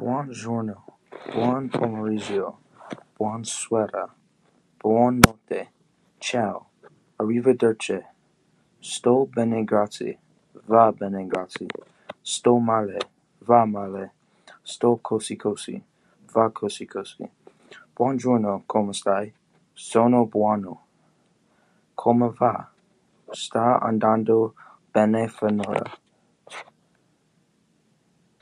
Buongiorno, buon pomeriggio, buonasera, buonanotte, ciao, arrivederci, sto bene grazie, va bene grazie, sto male, va male, sto così così, va così così. Buongiorno, come stai? Sono buono. Come va? Sta andando bene finora.